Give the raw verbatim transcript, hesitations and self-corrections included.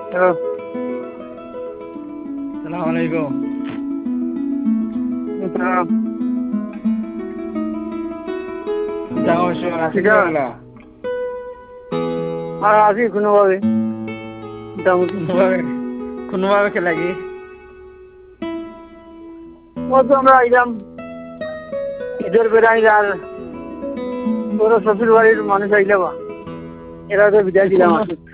Hello, সালাম আলাইকুম। আসসালাম। যাও এসো আছি কিটা বলা আর আছি কোনোভাবে মোটামুটি। কোনোভাবে কোনোভাবে খেলা কি ও তো আমরা আইলাম ঈদের বেড়াই আর ওরা শ্বশুর বাড়ির মানুষ আইলে বা এরা তো বিদায় দিলাম কোনো আর কি।